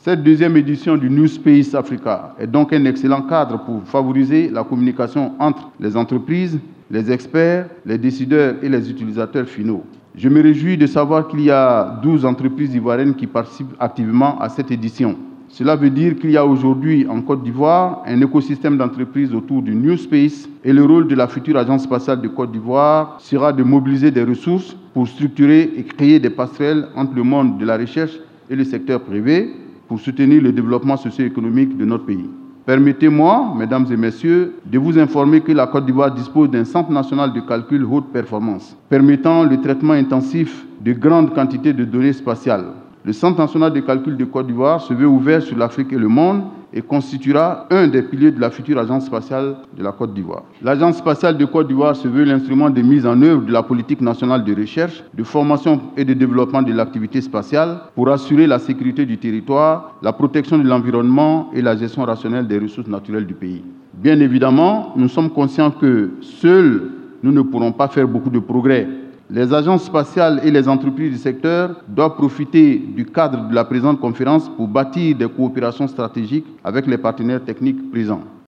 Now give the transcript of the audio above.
Cette deuxième édition du New Space Africa est donc un excellent cadre pour favoriser la communication entre les entreprises, les experts, les décideurs et les utilisateurs finaux. Je me réjouis de savoir qu'il y a 12 entreprises ivoiriennes qui participent activement à cette édition. Cela veut dire qu'il y a aujourd'hui en Côte d'Ivoire un écosystème d'entreprises autour du New Space et le rôle de la future Agence spatiale de Côte d'Ivoire sera de mobiliser des ressources pour structurer et créer des passerelles entre le monde de la recherche et le secteur privé pour soutenir le développement socio-économique de notre pays. Permettez-moi, mesdames et messieurs, de vous informer que la Côte d'Ivoire dispose d'un centre national de calcul haute performance, permettant le traitement intensif de grandes quantités de données spatiales. Le Centre national de calcul de Côte d'Ivoire se veut ouvert sur l'Afrique et le monde et constituera un des piliers de la future Agence spatiale de la Côte d'Ivoire. L'Agence spatiale de Côte d'Ivoire se veut l'instrument de mise en œuvre de la politique nationale de recherche, de formation et de développement de l'activité spatiale pour assurer la sécurité du territoire, la protection de l'environnement et la gestion rationnelle des ressources naturelles du pays. Bien évidemment, nous sommes conscients que seuls, nous ne pourrons pas faire beaucoup de progrès. Les agences spatiales et les entreprises du secteur doivent profiter du cadre de la présente conférence pour bâtir des coopérations stratégiques avec les partenaires techniques présents.